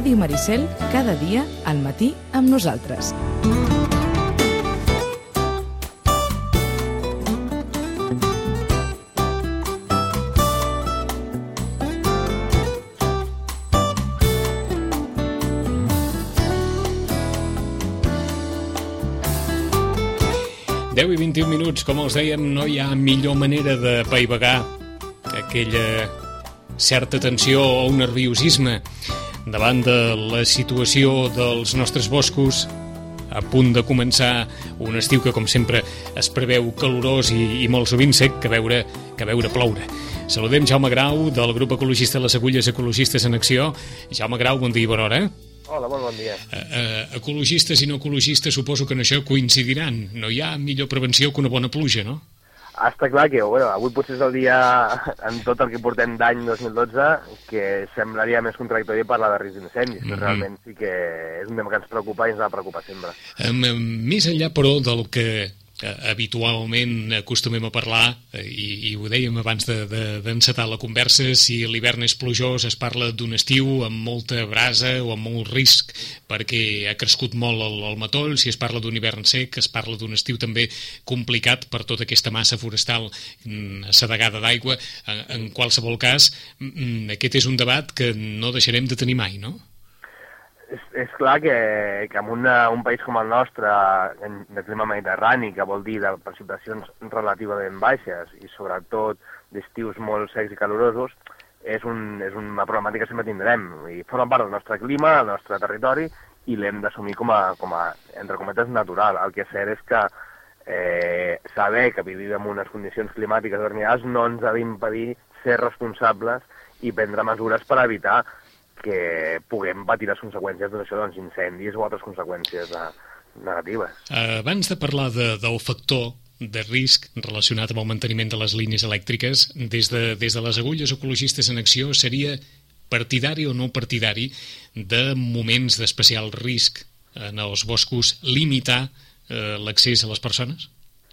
Ràdio Maricel, cada dia al matí amb nosaltres. Deu i 21 minuts, com els dèiem, no hi ha millor manera de paivagar aquella certa tensió o un nerviosisme davant de la situació dels nostres boscos a punt de començar un estiu que, com sempre, es preveu calorós i molt sovint sec que veure ploure. Saludem Jaume Grau, del grup ecologista Les Agulles Ecologistes en Acció. Jaume Grau, bon dia i bona hora. Hola, molt bon dia. Ecologistes i no ecologistes suposo que en això coincidiran. No hi ha millor prevenció que una bona pluja, no? Està clar que avui potser és el dia, en tot el que portem d'any 2012, que semblaria més contradictori parlar de risc d'incendis, però realment sí que és un tema que ens preocupa i ens ha de preocupar sempre. Més enllà, però, del que habitualment acostumem a parlar, i ho dèiem abans d'encetar la conversa, si l'hivern és plujós es parla d'un estiu amb molta brasa o amb molt risc perquè ha crescut molt el matoll. Si es parla d'un hivern sec es parla d'un estiu també complicat per tota aquesta massa forestal assedegada d'aigua. En qualsevol cas, aquest és un debat que no deixarem de tenir mai, no? És clar que en un país com el nostre, de clima mediterrani, que vol dir de precipitacions relativament baixes i sobretot d'estius molt secs i calorosos, és una problemàtica que sempre tindrem. I forma part del nostre clima, del nostre territori, i l'hem d'assumir com a, entre cometes, natural. El que és cert és que saber que vivim en unes condicions climàtiques determinades no ens ha d'impedir ser responsables i prendre mesures per evitar que puguem patir les conseqüències doncs, incendis o altres conseqüències negatives. Abans de parlar del factor de risc relacionat amb el manteniment de les línies elèctriques, des de les Agulles Ecologistes en Acció, seria partidari o no partidari de moments d'especial risc en els boscos limitar l'accés a les persones?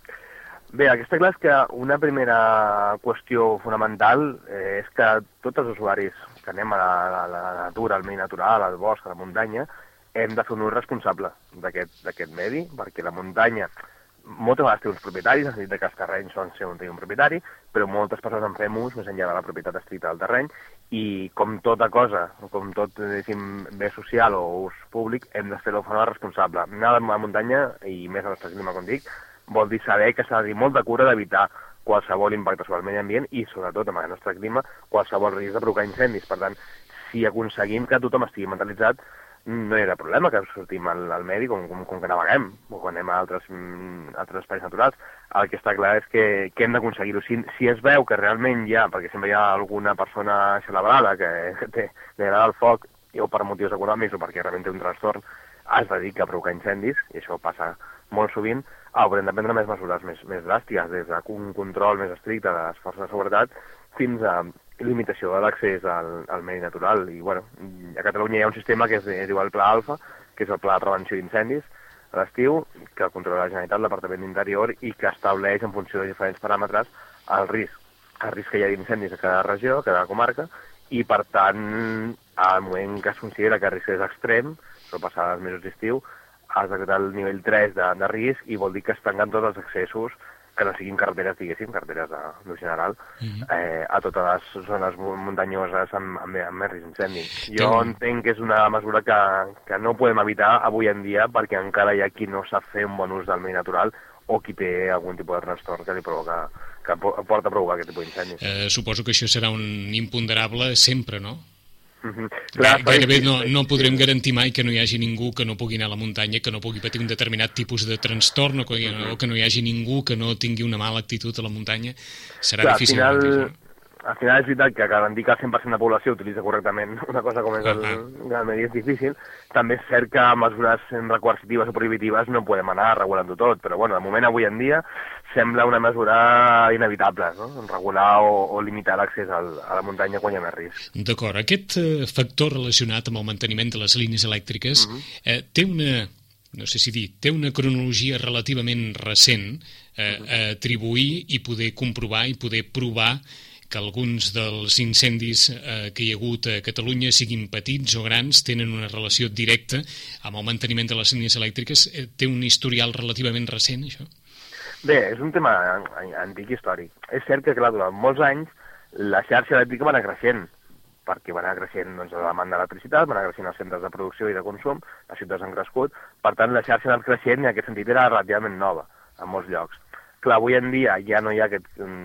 Bé, el que està clar és que una primera qüestió fonamental és que tots els usuaris que anem a la natura, al medi natural, al bosc, a la muntanya, hem de fer un ús responsable d'aquest medi, perquè la muntanya moltes vegades té uns propietaris, has dit que els terrenys són ser on té un propietari, però moltes persones en fem ús més enllà de la propietat estricta del terreny, i com tota cosa, com tot bé social o ús públic, hem de fer-ho de forma responsable. Anar a la muntanya, i més al nostre clima, com dic, vol dir saber que s'ha de tenir molta cura d'evitar qualsevol impacte sobre el medi ambient i, sobretot, amb el nostre clima, qualsevol risc de provocar incendis. Per tant, si aconseguim que tothom estigui mentalitzat, no hi haurà problema que sortim al medi com que naveguem o quan anem a altres espais naturals. El que està clar és que hem d'aconseguir-ho. Si es veu que realment hi ha, perquè sempre hi ha alguna persona celebrada que li agrada el foc, o per motius econòmics o perquè realment té un trastorn, es dedica a provocar incendis, i això passa molt sovint, haurem de prendre més mesures més dràstiques, des d'un control més estricte de les forces de seguretat fins a limitació de l'accés al medi natural. I, bueno, a Catalunya hi ha un sistema que es diu el Pla Alfa, que és el Pla de Prevenció d'Incendis a l'estiu, que controla la Generalitat, el Departament d'Interior, i que estableix, en funció de diferents paràmetres, el risc que hi ha d'incendis a cada regió, a cada comarca, i, per tant, al moment que es considera que el risc és extrem, passar els mesos d'estiu, has decretat el nivell 3 de risc, i vol dir que es tanquen tots els accessos que no siguin carreteres, diguéssim, carreteres d'ús general, a totes les zones muntanyoses amb més risc d'incendi. Jo entenc que és una mesura que no podem evitar avui en dia perquè encara hi ha qui no sap fer un bon ús del medi natural o qui té algun tipus de trastorn que li provoca, que porta a provocar aquest tipus d'incendis. Suposo que això serà un imponderable sempre, no? Clar, gairebé no podrem garantir mai que no hi hagi ningú que no pugui anar a la muntanya, que no pugui patir un determinat tipus de trastorn o que no hi hagi ningú que no tingui una mala actitud a la muntanya. Serà difícil. Al final és veritat que garantir que el 100% de la població utilitza correctament una cosa com és el medi és difícil. També és cert que mesures coercitives o prohibitives no podem anar regulant-ho tot, però bueno, de moment avui en dia sembla una mesura inevitable, no? Regular o limitar l'accés a la muntanya quan hi ha més risc. D'acord. Aquest factor relacionat amb el manteniment de les línies elèctriques té una cronologia relativament recent a atribuir i poder comprovar i poder provar que alguns dels incendis que hi ha hagut a Catalunya, siguin petits o grans, tenen una relació directa amb el manteniment de les línies elèctriques. Té un historial relativament recent, això? Bé, és un tema antic històric. És cert que, clar, durant molts anys la xarxa elèctrica va anar creixent, perquè va anar creixent doncs, la demanda d'electricitat, va anar creixent els centres de producció i de consum, les ciutats han crescut, per tant la xarxa ha anat creixent i en aquest sentit era relativament nova en molts llocs. Clar, avui en dia ja no hi ha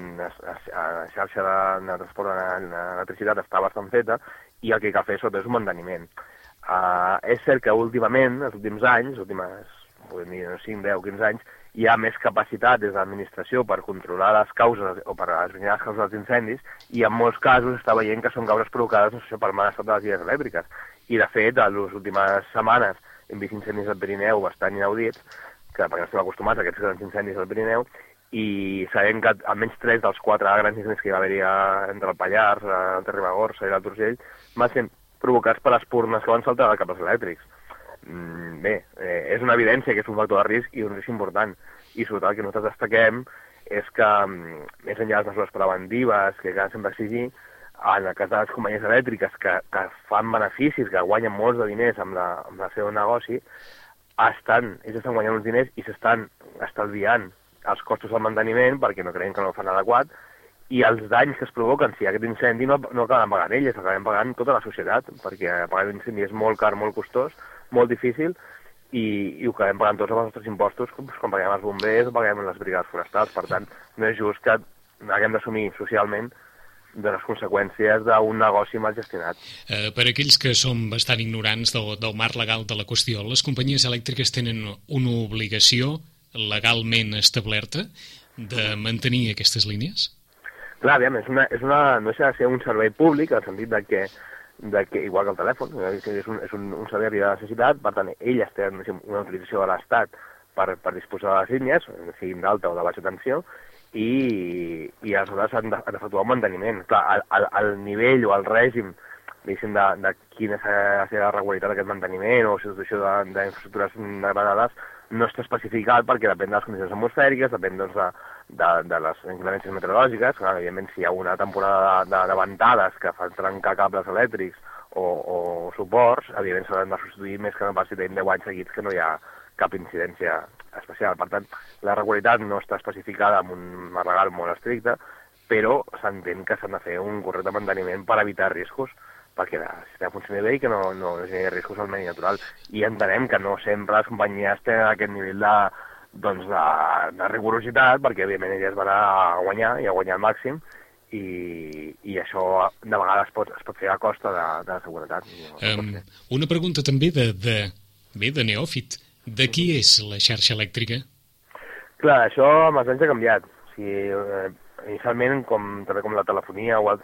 la xarxa de transport d'electricitat està bastant feta i el que cal fer sobretot és un manteniment. És cert que últimament, els últims anys, podem dir 5, 10, 15 anys, hi ha més capacitat des de l'administració per controlar les causes o per esbrinar les causes dels incendis i en molts casos està veient que són causes provocades per mal estat de les línies elèctriques. I de fet, en les últimes setmanes hem vist incendis al Pirineu bastant inaudits, perquè no estem acostumats a aquests grans incendis al Pirineu, i sabem que almenys 3 dels 4 grans incendis que hi va haver entre el Pallars, el Ribagorça i l'Alt Urgell van ser provocats per espurnes que van saltar de cables elèctrics. Bé, és una evidència que és un factor de risc i un risc important. I sobretot el que nosaltres destaquem és que, més enllà de les mesures preventives que cal sempre exigir, en el cas de les companyies elèctriques que fan beneficis, que guanyen molts de diners amb el seu negoci, ells estan guanyant uns diners i s'estan estalviant els costos del manteniment perquè no creiem que no ho fan adequat, i els danys que es provoquen si aquest incendi no acaben pagant ells, acaben pagant tota la societat, perquè pagar un incendi és molt car, molt costós, molt difícil, i ho acabem pagant tots els nostres impostos, com paguem els bombers o paguem les brigades forestals. Per tant, no és just que haguem d'assumir socialment de les conseqüències d'un negoci mal gestionat. Per aquells que som bastant ignorants del marc legal de la qüestió, les companyies elèctriques tenen una obligació legalment establerta de mantenir aquestes línies? Clar, aviam, no deixa de ser un servei públic, en el sentit de que igual que el telèfon, és un servei de necessitat, per tant, elles tenen una utilització de l'Estat per disposar de les línies, siguin d'alta o de baixa tensió, i aleshores han d'efectuar un manteniment. Clar, el nivell o el règim, diguéssim, de quina és la regularitat d'aquest manteniment o substitució d'infraestructures degradades no està especificat perquè depèn de les condicions atmosfèriques, depèn doncs, de les inclemències meteorològiques. Clar, evidentment, si hi ha una temporada de ventades que fan trencar cables elèctrics o suports, evidentment s'han de substituir més que no passi 10 anys seguits que no hi ha cap incidència especial. Per tant, la regularitat no està especificada amb un marc legal molt estricte, però s'entén que s'han de fer un correcte manteniment per evitar riscos, perquè el sistema funcioni bé i que no generi riscos al medi natural. I entenem que no sempre les companyies tenen aquest nivell de rigorositat, perquè evidentment elles van a guanyar i a guanyar al màxim, i això de vegades es pot fer a costa de la seguretat. Una pregunta també de neòfit. De qui és la xarxa elèctrica? Clar, això amb els anys ha canviat. Inicialment, també com la telefonia o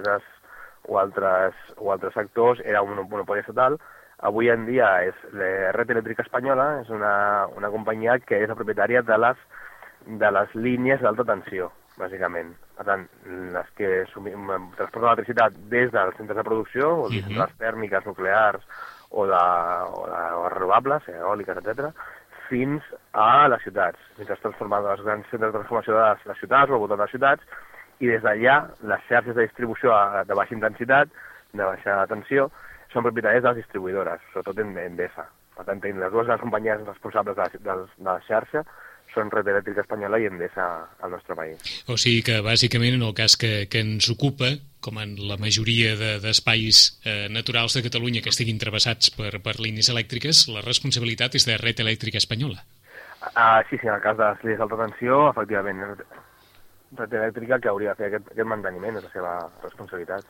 altres sectors, era un monopoli estatal. Avui en dia és la Red Eléctrica Espanyola, és una companyia que és la propietària de les línies d'alta tensió, bàsicament. Per tant, les que transporten l'electricitat des dels centres de producció, o des de les tèrmiques, nuclears, o renovables, eòliques, etc., fins a les ciutats, fins a transformar els grans centres de transformació de les ciutats o al voltant de les ciutats, i des d'allà les xarxes de distribució de baixa intensitat, de baixa tensió, són propietàries de les distribuïdores, sobretot Endesa. Per tant, tenim les dues grans companyies responsables de la xarxa, són Red Eléctrica Espanyola i Endesa al nostre país. O sigui que, bàsicament, en el cas que ens ocupa, com en la majoria d'espais naturals de Catalunya que estiguin travessats per línies elèctriques, la responsabilitat és de Red Eléctrica Espanyola. Sí, en el cas de les línies d'alta tensió, efectivament, Red Eléctrica que hauria de fer aquest manteniment, és la seva responsabilitat.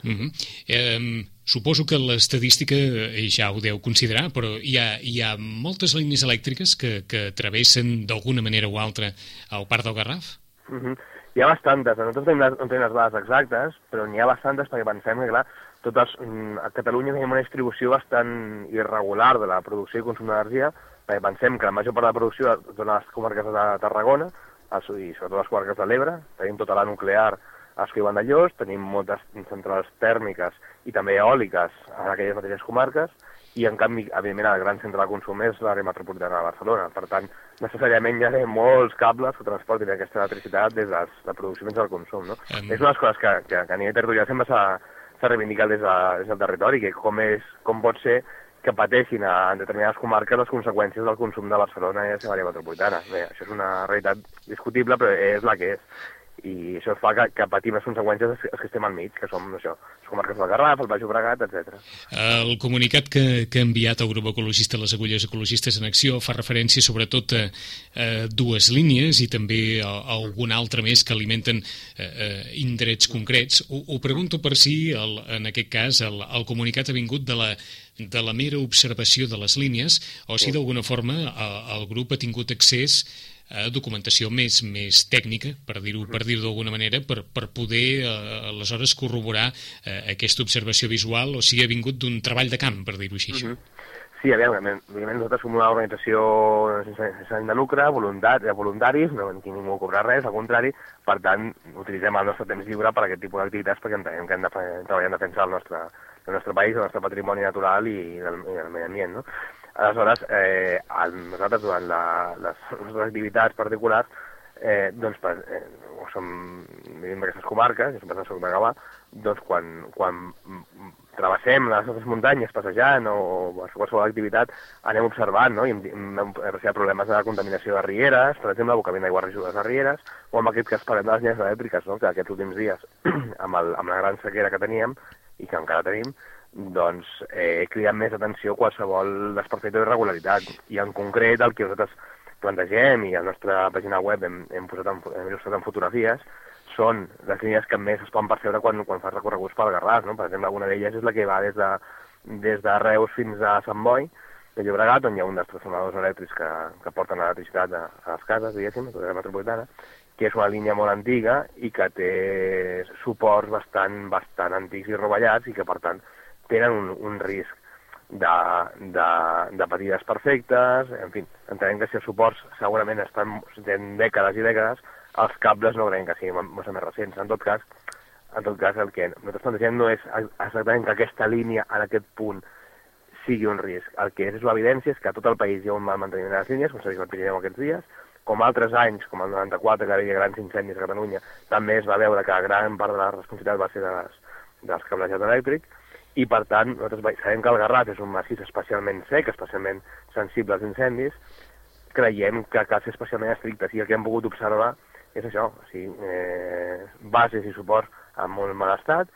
Suposo que l'estadística ja ho deu considerar, però hi ha moltes línies elèctriques que travessen d'alguna manera o altra el Parc del Garraf? Hi ha bastantes, nosaltres no tenim les dades exactes, però n'hi ha bastantes perquè pensem que, clar, a Catalunya tenim una distribució bastant irregular de la producció i consum d'energia, perquè pensem que la major part de la producció es dona a les comarques de Tarragona, i sobretot les comarques de l'Ebre, tenim tota la nuclear a Esquiu i Vandellòs, tenim moltes centrals tèrmiques i també eòliques en aquelles mateixes comarques, i en canvi, evidentment, el gran centre de consum és l'àrea metropolitana de Barcelona. Per tant, necessàriament hi ha molts cables que transportin aquesta electricitat des de la producció fins al consum, no? És una de les coses que a nivell territorial sempre s'ha reivindicat des del territori, que com pot ser que pateixin en determinades comarques les conseqüències del consum de Barcelona i la seva àrea metropolitana. Bé, això és una realitat discutible, però és la que és. I això fa que patim les conseqüències els que estem al mig, que som això, les comarques del Garraf, el Baix Llobregat, etc. El comunicat que ha enviat el grup ecologista Les Agulles Ecologistes en Acció fa referència sobretot a dues línies i també a algun altre més que alimenten indrets concrets. Ho pregunto per si, en aquest cas, el comunicat ha vingut de la mera observació de les línies o si d'alguna forma el grup ha tingut accés a documentació més tècnica, per dir-ho d'alguna manera, per poder aleshores corroborar aquesta observació visual, o sigui, ha vingut d'un treball de camp, per dir-ho així. Sí, evidentment, nosaltres som una organització sense ànim de lucre, voluntaris, no en ningú cobra res, al contrari, per tant, utilitzem el nostre temps lliure per a aquest tipus d'activitats perquè entenem que hem de treballar en defensa del nostre país, del nostre patrimoni natural i del medi ambient, no? Aleshores, nosaltres, durant les nostres activitats particulars, vivim d'aquestes comarques, jo sempre soc de Gavà, doncs quan travessem les nostres muntanyes passejant o qualsevol activitat, anem observant, no? I hem apreciat problemes de contaminació de rieres, per exemple, abocament d'aigua regiduals de rieres, o en aquest cas parlem de les línies elèctriques, no? Que aquests últims dies, amb la gran sequera que teníem, i que encara tenim, doncs cridem més atenció a qualsevol desperfecte d'irregularitat. I en concret el que nosaltres plantegem i a la nostra pàgina web hem il·lustrat en fotografies són les línies que més es poden percebre quan fas recorreguts pel Garraf, no? Per exemple, una d'elles és la que va des de Reus fins a Sant Boi de Llobregat, on hi ha un dels transformadors elèctrics que porten l'electricitat a les cases, diguéssim, a tota la metropolitana, que és una línia molt antiga i que té suports bastant antics i rovellats i que, per tant, tenen un risc de patir desperfectes. En fi, entenem que si els suports segurament estan dècades i dècades, els cables no creiem que siguin més recents. En tot cas, el que nosaltres plantegem no és exactament que aquesta línia en aquest punt sigui un risc. El que és l'evidència és que a tot el país hi ha un mal manteniment de les línies, com s'ha vist al Pirineu aquests dies, com altres anys, com el 94, que hi havia grans incendis a Catalunya, també es va veure que gran part de la responsabilitat va ser dels cablejats elèctrics, i per tant nosaltres sabem que el Garraf és un massís especialment sec, especialment sensible als incendis, creiem que cal ser especialment estrictes, i el que hem pogut observar és això, o sigui, bases i suports en molt mal estat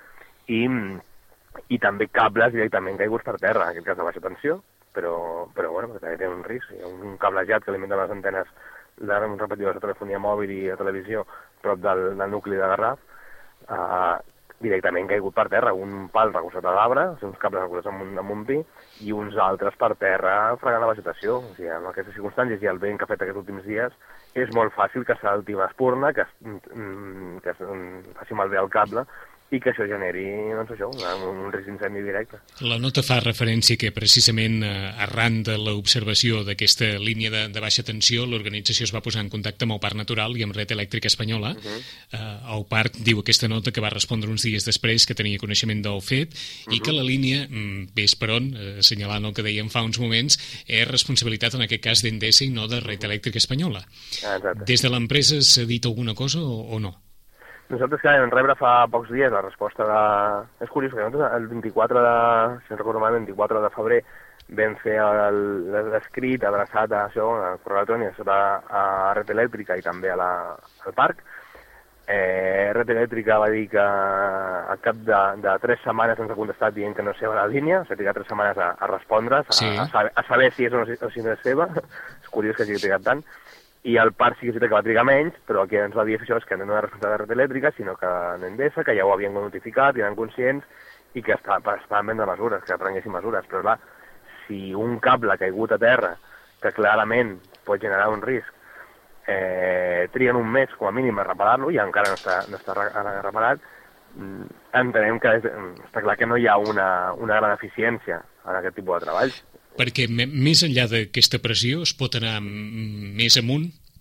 i també cables directament caiguts per terra, en aquest cas de baixa tensió, però bueno, també té un risc. Hi ha un cablejat que alimenta les antenes d'un repetidor de telefonia mòbil i de televisió prop del nucli de Garraf, directament caigut per terra, un pal recolzat a l'arbre, uns cables recolzats amb un pi, i uns altres per terra fregant la vegetació. O sigui, en aquestes circumstàncies i el vent que ha fet aquests últims dies, és molt fàcil que salti una espurna, que es faci malbé el cable, i que això generi, doncs això, un risc d'incendi directe. La nota fa referència que precisament arran de l'observació d'aquesta línia de baixa tensió, l'organització es va posar en contacte amb el Parc Natural i amb Red Elèctrica Espanyola. El parc diu aquesta nota que va respondre uns dies després que tenia coneixement del fet i que la línia, ves per on, assenyalant el que dèiem fa uns moments, és responsabilitat en aquest cas d'Endesa i no de Red Elèctrica Espanyola. Exacte. Des de l'empresa s'ha dit alguna cosa o no? Nosaltres que vam rebre fa pocs dies la resposta de... És curiós, que nosaltres el 24 de... Si no recordo mal, el 24 de febrer vam fer l'escrit adreçat a això, a correu electrònic, a Red Elèctrica i també al parc. Red Elèctrica va dir que al cap de 3 setmanes ens ha contestat dient que no és seva la línia, s'ha trigat 3 setmanes a respondre, a saber si és o si no és seva. És curiós que hagi trigat tant. I el parc sí que va trigar menys, però el que ens va dir això és que no era responsable de Red Elèctrica, sinó que Endesa, que ja ho havien notificat, i eren conscients, i que estaven prenent mesures, que prenguessin mesures. Però clar, si un cable ha caigut a terra, que clarament pot generar un risc, triguen un mes com a mínim a reparar-lo, i encara no està reparat, entenem que està clar que no hi ha una gran eficiència en aquest tipus de treballs. Perquè més enllà d'aquesta pressió es pot anar més amunt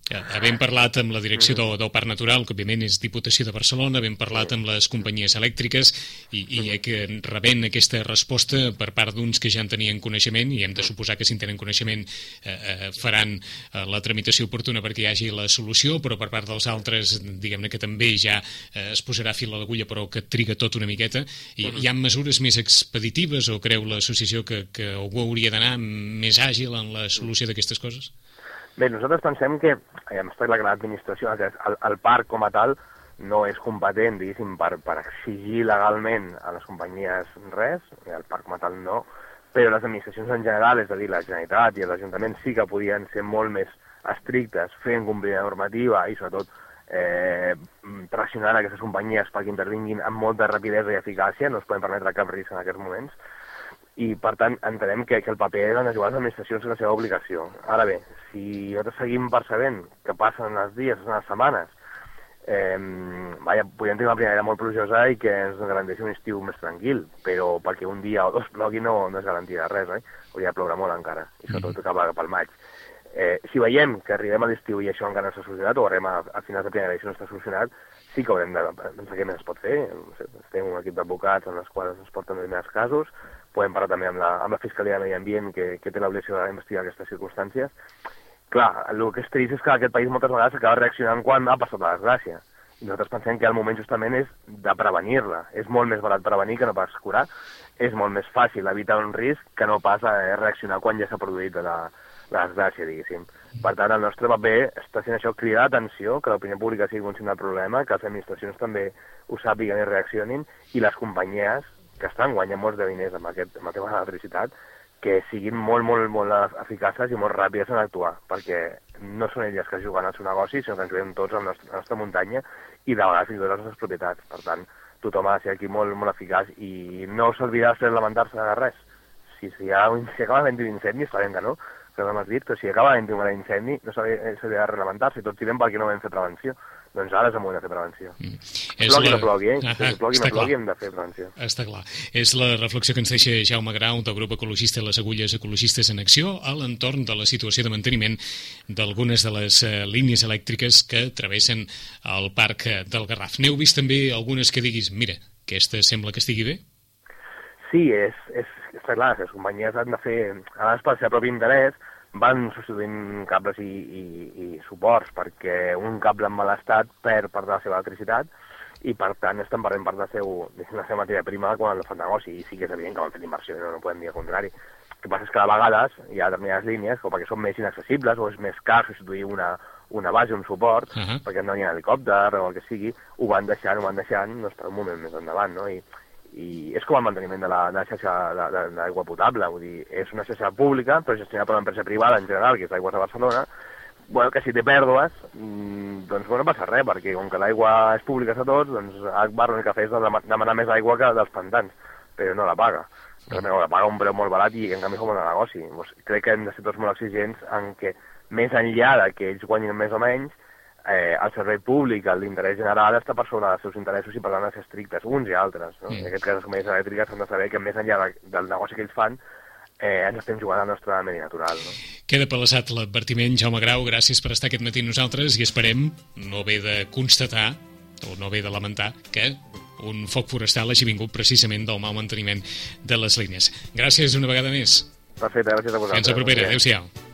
Havent parlat amb la direcció del Parc Natural, que òbviament és Diputació de Barcelona, havent parlat amb les companyies elèctriques i que rebent aquesta resposta per part d'uns que ja en tenien coneixement, i hem de suposar que si en tenen coneixement faran la tramitació oportuna perquè hi hagi la solució, però per part dels altres, diguem-ne que també ja es posarà fil a l'agulla, però que triga tot una miqueta. Hi ha mesures més expeditives o creu l'associació que algú hauria d'anar més àgil en la solució d'aquestes coses? Bé, nosaltres pensem que, està clar que l'administració, el parc com a tal, no és competent, diguéssim, per exigir legalment a les companyies res, el parc com a tal no, però les administracions en general, és a dir, la Generalitat i els ajuntaments sí que podien ser molt més estrictes, fent complir la normativa i sobretot pressionant aquestes companyies perquè intervinguin amb molta rapidesa i eficàcia, no es poden permetre cap risc en aquests moments, i per tant entenem que el paper l'han de jugar les administracions és la seva obligació. Ara bé, si nosaltres seguim percebent que passen els dies, les setmanes, podríem tenir una primavera molt plujosa i que ens garanteixi un estiu més tranquil, però perquè un dia o dos plogui no és garantia de res, hauria de ploure molt encara, i sobretot cap pel maig. Si veiem que arribem a l'estiu i això encara no s'ha solucionat, o arribem a finals de primavera i això no està solucionat, sí que haurem de pensar què més es pot fer. Tenim un equip d'advocats en els quals ens porten determinats casos, podem parlar també amb la Fiscalia de Medi Ambient, que té l'obligació d'investigar aquestes circumstàncies. Clar, el que és trist és que aquest país moltes vegades acaba reaccionant quan ha passat la desgràcia. I nosaltres pensem que el moment justament és de prevenir-la. És molt més barat prevenir que no pas curar. És molt més fàcil evitar un risc que no pas reaccionar quan ja s'ha produït la desgràcia, diguéssim. Per tant, el nostre paper està sent això, cridar l'atenció, que l'opinió pública sigui conscient del problema, que les administracions també ho sàpiguen i reaccionin, i les companyies, que estan guanyant molts de diners amb el tema de l'electricitat, que siguin molt, molt, molt eficaces i molt ràpides en actuar, perquè no són elles que juguen al seu negoci, sinó que ens juguem tots a la nostra muntanya i de vegades fins i tot a les nostres propietats. Per tant, tothom ha de ser aquí molt, molt eficaç i no s'olvidarà de lamentar-se de res. Si acaba havent-hi un incendi, sabem que no, que no m'has dit, però si acaba havent-hi un gran incendi, no s'hauria de lamentar-se, tots direm per què no vam fer prevenció. Doncs ara és el moment de fer prevenció. Plogui o no plogui, plogui o no plogui, hem de fer prevenció. Està clar. És la reflexió que ens deixa Jaume Grau, del grup ecologista Les Agulles Ecologistes en Acció, a l'entorn de la situació de manteniment d'algunes de les línies elèctriques que travessen el Parc del Garraf. N'heu vist també algunes que diguis, mira, aquesta sembla que estigui bé? Sí, està clar, les companyies han de fer, a vegades per el seu propi interès, van substituint cables i suports perquè un cable en mal estat perd part de la seva electricitat i per tant estan perdent part de la seva matèria prima quan el fan negoci, i sí que és evident que van fer inversió, no podem dir el contrari. El que passa és que a vegades hi ha determinades línies, o perquè són més inaccessibles o és més car substituir una base, un suport, perquè no hi ha helicòpter o el que sigui, ho van deixant doncs, per un moment més endavant, no? I és com el manteniment de la xarxa d'aigua potable, vull dir, és una xarxa pública, però gestionada per una empresa privada en general, que és Aigües de Barcelona, que si té pèrdues, doncs no passa res, perquè com que l'aigua és pública a tots, doncs Agbar l'únic que fa és demanar més aigua que dels pantans, però no la paga. La paga un preu molt barat i en canvi fa un negoci. Crec que hem de ser tots molt exigents en què, més enllà de que ells guanyin més o menys, el servei públic, l'interès general està per sobre dels seus interessos i per tant de ser estrictes, uns i altres. No? En aquest cas, les companyies elèctriques han de saber que més enllà del negoci que ells fan, ens estem jugant al nostre medi natural. No? Queda palassat l'advertiment. Jaume Grau, gràcies per estar aquest matí amb nosaltres i esperem no haver de constatar o no haver de lamentar que un foc forestal hagi vingut precisament del mal manteniment de les línies. Gràcies una vegada més. Perfecte, gràcies a vosaltres. Fins a propera. Adéu-siau.